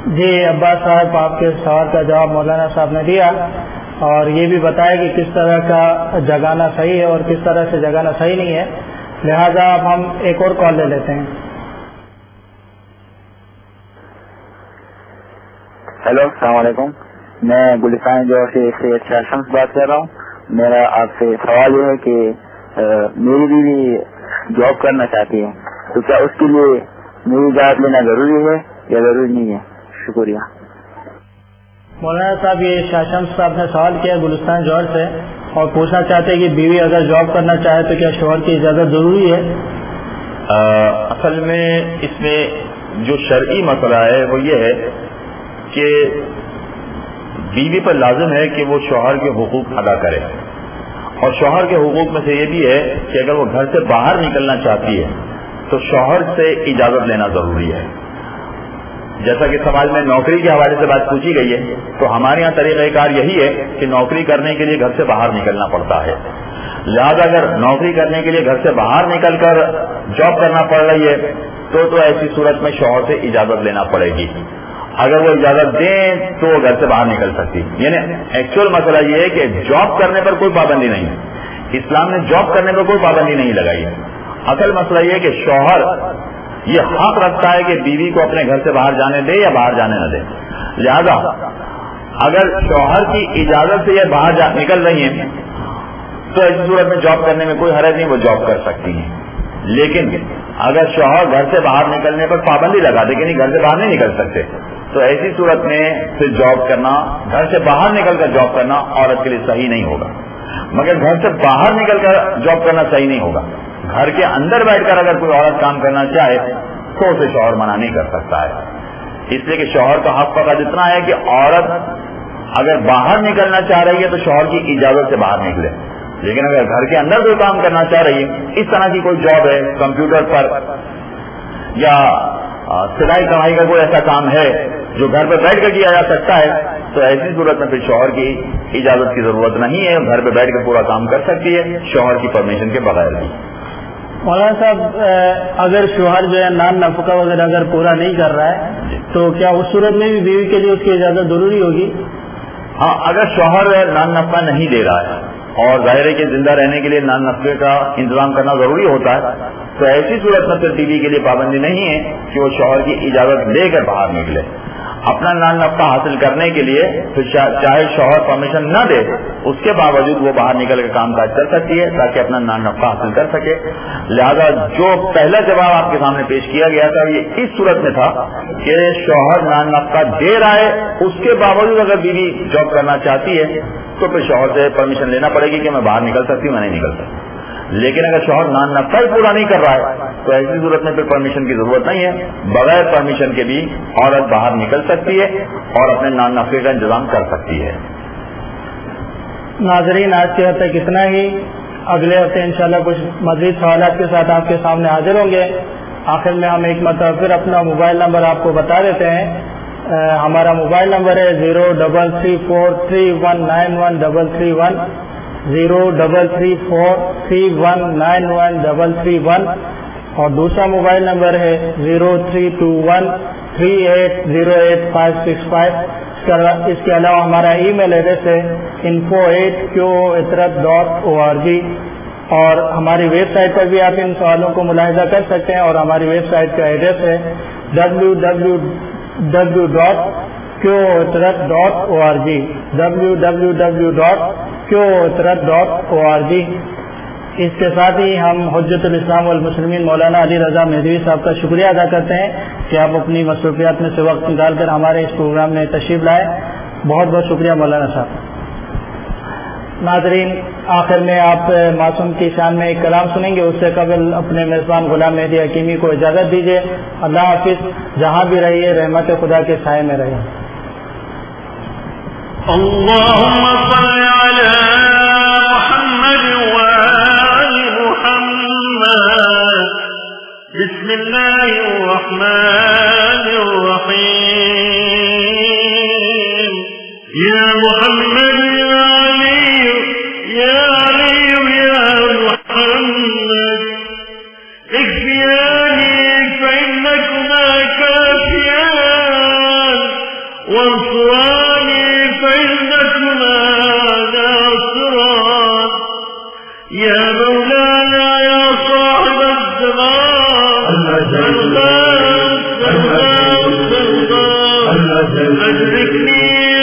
جی عباس صاحب، آپ کے سوال کا جواب مولانا صاحب نے دیا اور یہ بھی بتایا کہ کس طرح کا جگانا صحیح ہے اور کس طرح سے جگانا صحیح نہیں ہے. لہذا اب ہم ایک اور کال لے لیتے ہیں. ہیلو، السلام علیکم. میں گلستان جو سے سید شاہ شمس بات کر رہا ہوں. میرا آپ سے سوال یہ ہے کہ میری بیوی جاب کرنا چاہتی ہے، تو کیا اس کے لیے میری اجازت لینا ضروری ہے یا ضروری نہیں ہے؟ شکریہ. مولانا صاحب، یہ شاہ شمس صاحب نے سوال کیا گلستان جوہر سے اور پوچھنا چاہتے ہیں کہ بیوی اگر جاب کرنا چاہے تو کیا شوہر کی اجازت ضروری ہے؟ اصل میں اس میں جو شرعی مسئلہ ہے وہ یہ ہے کہ بیوی پر لازم ہے کہ وہ شوہر کے حقوق ادا کرے، اور شوہر کے حقوق میں سے یہ بھی ہے کہ اگر وہ گھر سے باہر نکلنا چاہتی ہے تو شوہر سے اجازت لینا ضروری ہے. جیسا کہ سماج میں نوکری کے حوالے سے بات پوچھی گئی ہے، تو ہمارے یہاں طریقہ کار یہی ہے کہ نوکری کرنے کے لیے گھر سے باہر نکلنا پڑتا ہے. لہذا اگر نوکری کرنے کے لیے گھر سے باہر نکل کر جاب کرنا پڑ رہی ہے تو ایسی صورت میں شوہر سے اجازت لینا پڑے گی. اگر وہ اجازت دیں تو وہ گھر سے باہر نکل سکتی. یعنی ایکچوئل مسئلہ یہ ہے کہ جاب کرنے پر کوئی پابندی نہیں ہے، اسلام نے جاب کرنے پر کوئی پابندی نہیں لگائی ہے. اصل مسئلہ یہ ہے کہ شوہر یہ حق رکھتا ہے کہ بیوی کو اپنے گھر سے باہر جانے دے یا باہر جانے نہ دے. لہذا اگر شوہر کی اجازت سے یہ باہر نکل رہی ہیں تو ایسی صورت میں جاب کرنے میں کوئی حرج نہیں، وہ جاب کر سکتی ہیں. لیکن اگر شوہر گھر سے باہر نکلنے پر پابندی لگا دے کہ نہیں گھر سے باہر نہیں نکل سکتے، تو ایسی صورت میں پھر جاب کرنا، گھر سے باہر نکل کر جاب کرنا عورت کے لیے صحیح نہیں ہوگا. مگر گھر سے باہر نکل کر جاب کرنا صحیح نہیں ہوگا. گھر کے اندر بیٹھ کر اگر کوئی عورت کام کرنا چاہے تو اسے شوہر منع نہیں کر سکتا ہے. اس لیے کہ شوہر کا حق فقط اتنا ہے کہ عورت اگر باہر نکلنا چاہ رہی ہے تو شوہر کی اجازت سے باہر نکلے. لیکن اگر گھر کے اندر کوئی کام کرنا چاہ رہی ہے، اس طرح کی کوئی جاب ہے کمپیوٹر پر یا سلائی کڑھائی کا کوئی ایسا کام ہے جو گھر پہ بیٹھ کر کیا جا سکتا ہے، تو ایسی صورت میں پھر شوہر کی اجازت کی ضرورت نہیں ہے، گھر پہ بیٹھ کے پورا کام کر سکتی ہے شوہر کی پرمیشن کے بغیر بھی. مولانا صاحب، اگر شوہر جو ہے نان نفقہ وغیرہ اگر پورا نہیں کر رہا ہے تو کیا اس صورت میں بھی بیوی کے لیے اس کی اجازت ضروری ہوگی؟ ہاں، اگر شوہر نان نفقہ نہیں دے رہا ہے اور ظاہر ہے کہ زندہ رہنے کے لیے نان نفقے کا انتظام کرنا ضروری ہوتا ہے، تو ایسی صورت میں پھر بیوی کے لیے پابندی نہیں ہے کہ وہ شوہر کی اجازت لے کر باہر نکلے. اپنا نان نفقہ حاصل کرنے کے لیے پھر چاہے شوہر پرمیشن نہ دے اس کے باوجود وہ باہر نکل کے کام کاج کر سکتی ہے تاکہ اپنا نان نفقہ حاصل کر سکے. لہذا جو پہلا جواب آپ کے سامنے پیش کیا گیا تھا یہ اس صورت میں تھا کہ شوہر نان نفقہ دے رہا ہے، اس کے باوجود اگر بیوی جاب کرنا چاہتی ہے تو پھر شوہر سے پرمیشن لینا پڑے گی کہ میں باہر نکل سکتی ہوں، میں نہیں نکل سکتی. لیکن اگر شوہر نان نفقہ ہی پورا نہیں کر رہا ہے تو ایسی صورت میں پھر پرمیشن کی ضرورت نہیں ہے. بغیر پرمیشن کے بھی عورت باہر نکل سکتی ہے اور اپنے نان نفقے کا انتظام کر سکتی ہے. ناظرین، آج کے حد تک اتنا ہی. اگلے ہفتے انشاءاللہ کچھ مزید سوالات کے ساتھ آپ کے سامنے حاضر ہوں گے. آخر میں ہم ایک مرتبہ پھر اپنا موبائل نمبر آپ کو بتا دیتے ہیں. ہمارا موبائل نمبر ہے 03343191331 03343191331 اور دوسرا موبائل نمبر ہے 0321380865. اس کے علاوہ ہمارا ای میل ایڈریس ہے info@qitrat.org اور ہماری ویب سائٹ پر بھی آپ ان سوالوں کو ملاحظہ کر سکتے ہیں اور ہماری ویب سائٹ کا ایڈریس ہے www.qitrat.org www.qitrat.org. اس کے ساتھ ہی ہم حجت الاسلام والمسلمین مولانا علی رضا مہدوی صاحب کا شکریہ ادا کرتے ہیں کہ آپ اپنی مصروفیات میں سے وقت نکال کر ہمارے اس پروگرام میں تشریف لائے. بہت بہت شکریہ مولانا صاحب. ناظرین، آخر میں آپ معصوم کی شان میں ایک کلام سنیں گے. اس سے قبل اپنے میزبان غلام مہدی حکیمی کو اجازت دیجیے. اللہ حافظ. جہاں بھی رہیے رحمت خدا کے سائے میں رہیے. اللهم صل على محمد وآل محمد. بسم الله الرحمن الرحيم. يا محمد يا علي يا علي يا محمد اكفياني فإنكما كافيان إخواني فإنكما ناصران يا مولانا يا صاحب الزمان أدركني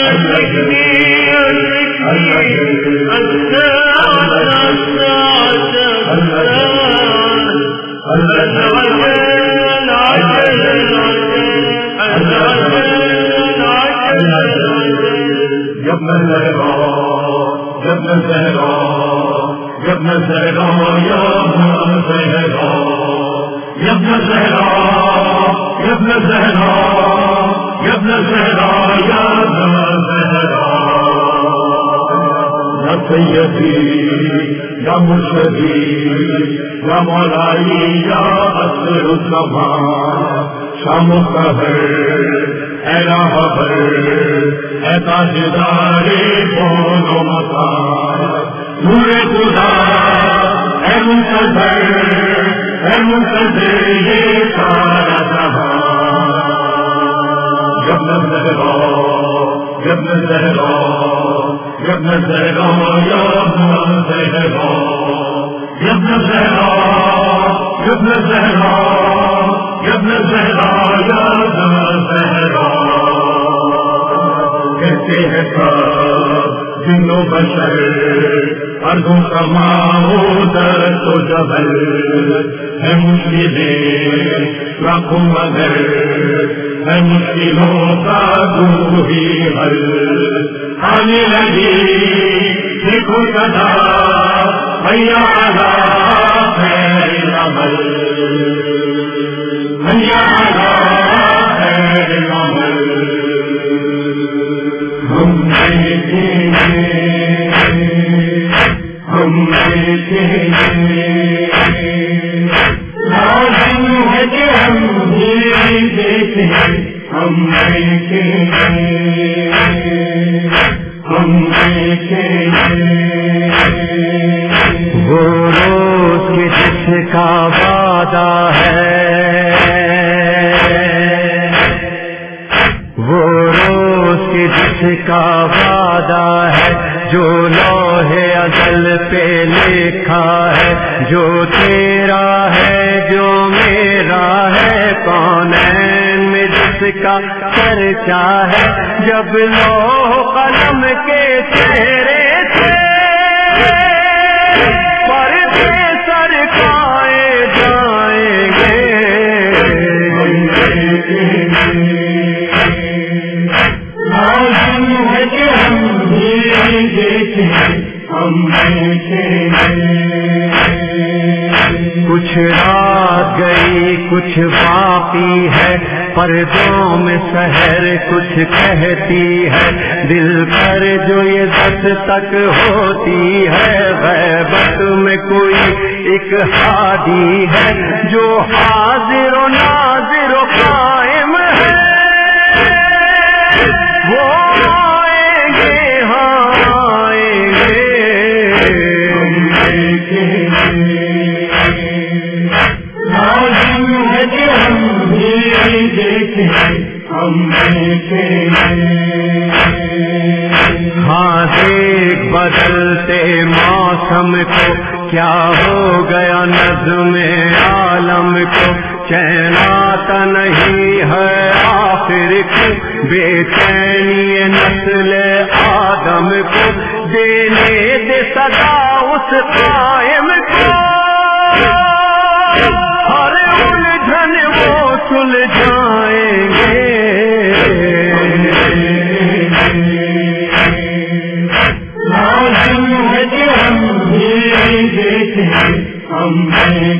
سيدي يا مرشدي يا مولاي يا أسر الزمان شام السهر اے راہبر اے تاجدار کون و مکان نور خدا اے منتظر یہ سارا جہان جب نظرا جب نظرا جب نظرا یا نظرا جب نظرا جب نظرا جب نظرا یا نظرا کہتے ہیں سب جن و بشر ارضوں سماؤ درد و جبل ہے مشکلیں لاکھوں مگر ہے مشکلوں کا دوری حل آنے لگی دیکھو سدا حیا علی خیر العمل حیا علی خیر العمل ہم دیکھیں لازم ہے کہ ہم یہ دیکھیں ہم دیکھیں وہ روز کے جس کا وعدہ ہے وہ روز کے جس کا وعدہ ہے جو لوحے ازل پہ لکھا ہے جو تیرا ہے جو میرا ہے کونین میں جس کا چرچا ہے جب لوح قلم کے چہرے سے پر پہ سرکائے جائیں گے لازم ہے کہ ہم دیکھیں ہم دیکھیں کچھ رات گئی کچھ باقی ہے پردوں میں سحر کچھ کہتی ہے دل پر جو یہ دس تک ہوتی ہے غیبت میں کوئی ایک ہادی ہے جو حاضر و ناظر و قائم ہے وہ آئیں گے ہاں آئیں گے لازم ہے کہ ہم دیکھیں ہم دیکھیں ہاں دیکھ بدلتے موسم کو کیا ہو گیا نظم عالم کو چین آتا نہیں ہے آخر کو بے چینی نسل آدم کو دینے دے صدا اس قائم کو ہر الجھن وہ سلجھائیں گے لازم ہے کہ ہم دیکھیں ہم